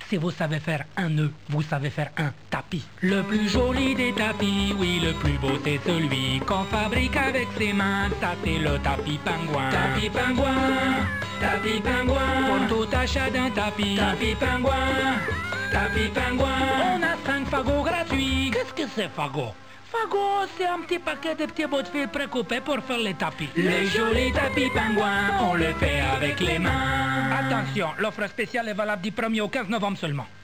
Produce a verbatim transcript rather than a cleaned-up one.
Si vous savez faire un nœud, vous savez faire un tapis. Le plus joli des tapis, oui, le plus beau c'est celui qu'on fabrique avec ses mains. Ça c'est le tapis pingouin. Tapis pingouin, tapis pingouin. Pour tout achat d'un tapis, tapis pingouin, tapis pingouin. On a cinq fagots gratuits. Qu'est-ce que c'est fagot? Fagot, c'est un petit paquet de petits bouts de fil précoupés pour faire les tapis. Les jolis tapis pingouins, on le fait avec les mains. Attention, l'offre spéciale est valable du premier au quinze novembre seulement.